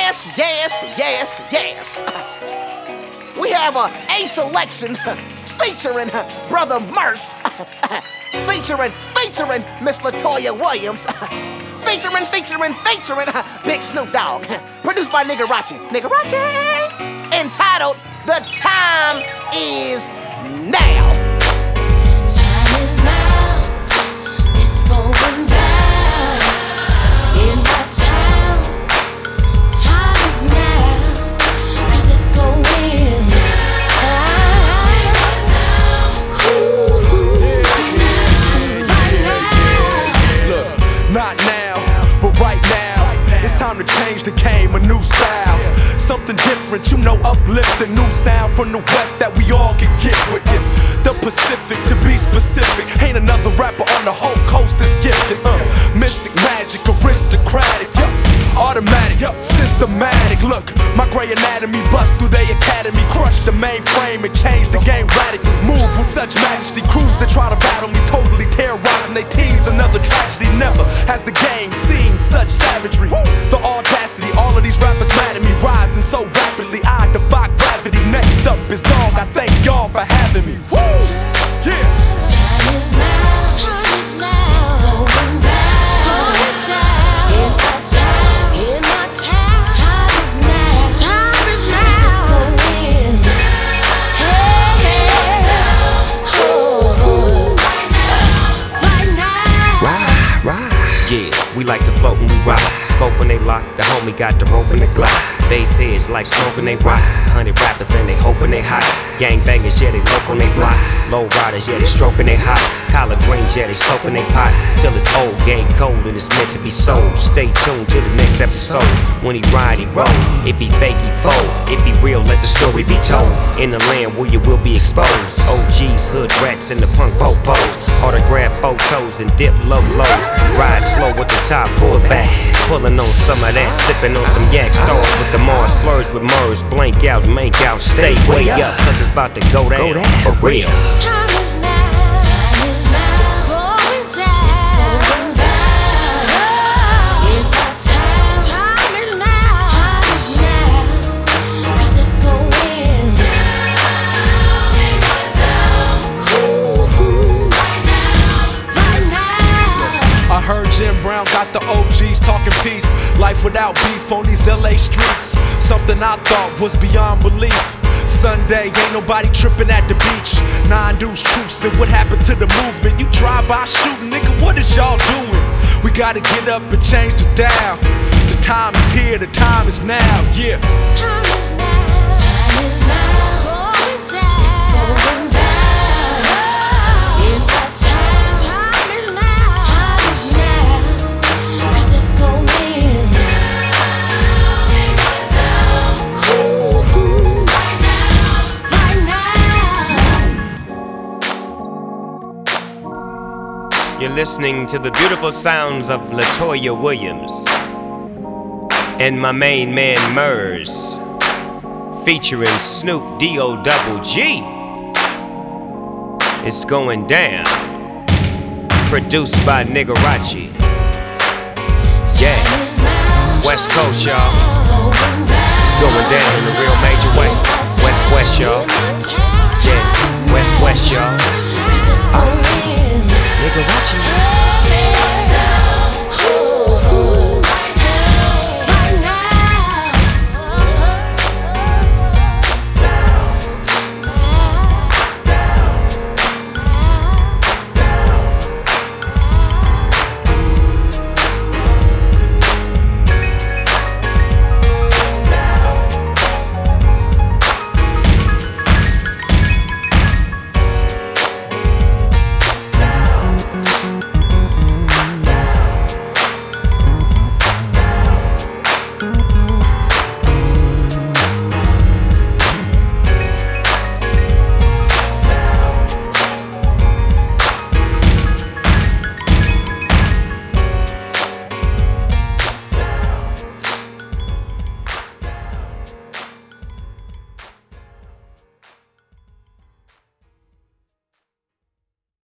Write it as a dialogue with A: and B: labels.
A: Yes, yes, yes, yes. We have a selection featuring Brother Merce, featuring Miss Latoya Williams, featuring Big Snoop Dogg, produced by Nigarachi, entitled "The Time Is Now."
B: Time is now, it's going down in my town. Time is now, 'cause it's going down.
C: Look, not now, but right now, it's time to change the game, a new style. Something different, you know, uplift a new sound from the West that we all can get with it. The Pacific, to be specific, ain't another rapper on the whole coast that's gifted. Mystic magic, aristocratic, automatic, systematic. Look, my gray anatomy bust through their academy, crush the mainframe and change the game radically. Move with such majesty, crews that try to battle me, totally terrorizing their teams. Another tragedy, never has the game seen such savagery. The audacity, all of these rappers mad at me, rising so rapidly, I defy gravity. Next up is Dog, I thank y'all for having me. Woo! Yeah.
B: Time is now, it's going down, in my town, in my town. Time is now, it's going down, right now.
D: Yeah, we like to float and we rock. Scope when they lock, the homie got the rope and the Glock. Bass heads like smoking they rock. 100 rappers and they hoping they hot. Gang bangers, yeah, they local they block. Low riders, yeah, they stroking they hot. Collard greens, yeah, they soaking they pot. Till it's old, game cold, and it's meant to be sold. Stay tuned to the next episode. When he ride, he roll. If he fake, he fold. If he real, let the story be told. In the land where you will be exposed. OGs, hood rats, and the punk popos. Autograph photos and dip low. Ride slow with the top pulled back. Pulling on some of that, sipping on some yak stars with the Mars, splurge with Murs, blank out, make out, stay way up, 'cause it's about to go down, for real.
B: Time is now, it's going down, in my town. Time is now, 'cause it's going down, in my town. Right now.
C: I heard Jim Brown got the OGs talking peace. Life without beef on these LA streets. Something I thought was beyond belief. Sunday, ain't nobody tripping at the beach. 9 dudes truce, and what happened to the movement? You drive-by shooting, nigga, what is y'all doing? We gotta get up and change the dial. The time is here, the time is now, yeah.
B: Time is now, it's going down, in my town. Time is now, 'cause it's going down, in my town. Right now.
D: You're listening to the beautiful sounds of Latoya Williams and my main man Murs, featuring Snoop D-O-double-G. It's going down. Produced by Nigarachi. Yeah, West Coast, y'all. It's going down in a real major way. West, y'all. Yeah, West, y'all. Nigarachi.